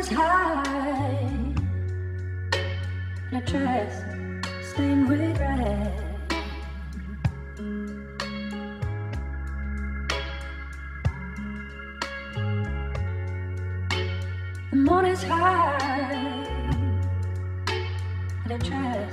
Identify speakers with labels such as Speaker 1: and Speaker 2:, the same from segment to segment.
Speaker 1: is high, and a dress stained with red. The moon is high, and a dress.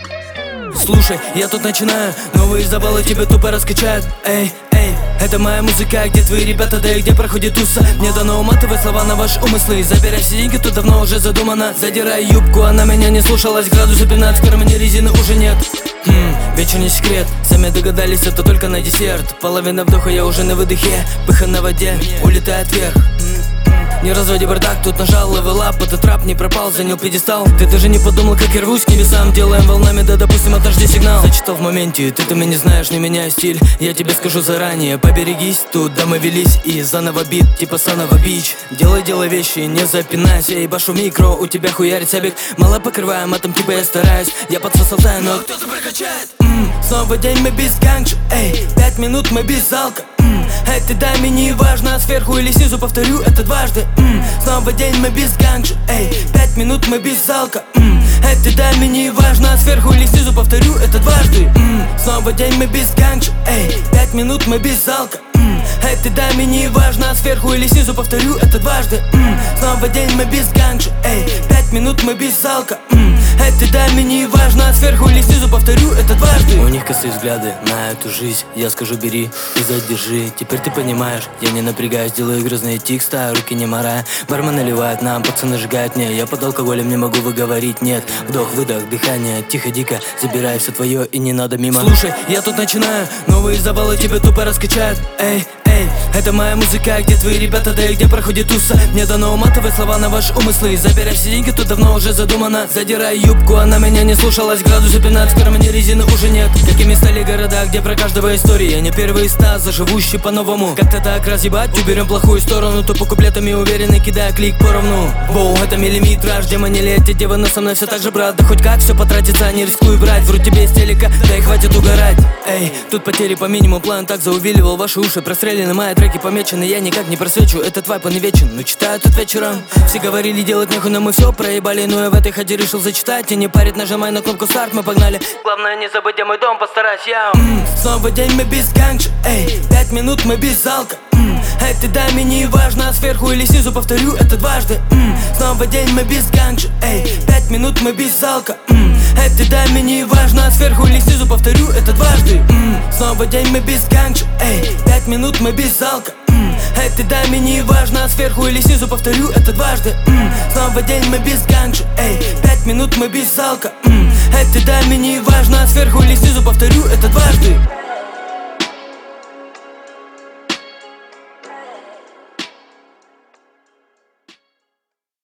Speaker 2: Слушай, я тут начинаю, новые забалы тебе тупо раскачают. Эй, эй, это моя музыка, где твои ребята, да и где проходит туса. Мне дано уматывать слова на ваши умыслы. Забирай все деньги, тут давно уже задумано. Задирай юбку, она меня не слушалась. Градусы 15, в кармане резины уже нет. Вечерний секрет, сами догадались, это только на десерт. Половина вдоха, я уже на выдохе. Пыха на воде, улетает вверх. Не разводи бардак, тут нажал левелап. Этот рап не пропал, занял пьедестал. Ты даже не подумал, как я рвусь к небесам. Делаем волнами, да допустим, отожди сигнал. Зачитал в моменте, ты меня не знаешь, не меняй стиль. Я тебе скажу заранее, поберегись. Тут да мы велись и заново бит, типа Санова Бич. Делай вещи, не запинайся. Ебашу микро, у тебя хуярит сябик. Мало покрываем матом, типа я стараюсь. Я подсосал таю, но кто-то прокачает. Снова день мы без ганджа, эй, 5 минут мы без залка. Эй, ты дай мне не важно, сверху или снизу, повторю это дважды. Снова день мы без ганджа, эй, 5 минут мы без залка. Эй, ты дай мне не важно, сверху или снизу, повторю это дважды. Снова день мы без ганджа, эй, 5 минут мы без залка. Эй, ты дай мне не важно, сверху или снизу, повторю это дважды. Снова день мы без ганджа, эй, 5 минут мы без залка. Эй, ты дай мне не важно, сверху или снизу, повторю это дважды. У них косые взгляды на эту жизнь. Я скажу бери и задержи. Теперь ты понимаешь, я не напрягаюсь. Делаю грозные текста, руки не морая. Бармен наливает нам, пацаны сжигают мне. Я под алкоголем не могу выговорить нет. Вдох, выдох, дыхание, тихо-дико. Забирай все твое и не надо мимо. Слушай, я тут начинаю, новые забалы тебе тупо раскачают. Эй, эй, это моя музыка, где твои ребята, да и где проходит туса. Мне дано уматывать слова на ваши умыслы. Забирай все деньги, тут давно уже задумано. Задирай юбку, она меня не слушалась. Градусы 15, в кармане резины уже нет. Какими стали города, где про каждого история. Не первый из 100, заживущий по-новому. Как-то так разъебать, уберем плохую сторону. Тупо куплетами уверенно кидая клик поровну. Воу, это миллиметраж, демонили эти девы, но со мной все так же, брат. Да хоть как, все потратится, не рискуй брать. Вру тебе из телека, да и хватит угорать. Эй, тут потери по минимуму, план так заувиливал. Ваши уши прострелены, мои треки помечены. Я никак не просвечу, этот вайп он и вечен. Но читают тут вечером. Все говорили делать нехуй, но мы все проебали. Но я в этой ходе решил зачитать. И не парить, нажимай на кнопку старт, мы погнали. Главное не забудь, где мой дом, постарайся я. Снова день мы без ганджа, эй, 5 минут мы без залка. Эй, ты дай мне не важно, сверху или снизу, повторю это дважды. Снова день мы без ганджа, эй, 5 минут мы без залка. Эй, ты дай мне не важно, сверху или снизу, повторю это дважды. Снова день мы без ганджа, эй, 5 минут мы без залка. Эй, ты дай мне не важно, сверху или снизу, повторю это дважды. Снова день мы без ганджа, эй, 5 минут мы без залка. Эй, ты дай мне не важно, сверху или снизу, повторю это дважды.